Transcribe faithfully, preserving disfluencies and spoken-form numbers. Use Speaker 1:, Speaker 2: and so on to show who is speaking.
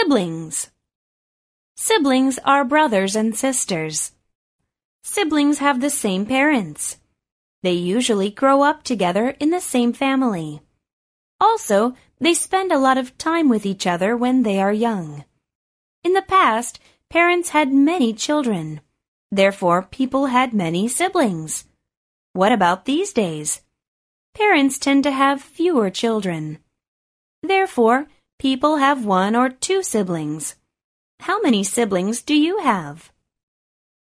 Speaker 1: Siblings. Siblings are brothers and sisters. Siblings have the same parents. They usually grow up together in the same family. Also, they spend a lot of time with each other when they are young. In the past, parents had many children. Therefore, people had many siblings. What about these days? Parents tend to have fewer children. Therefore, people have one or two siblings. How many siblings do you have?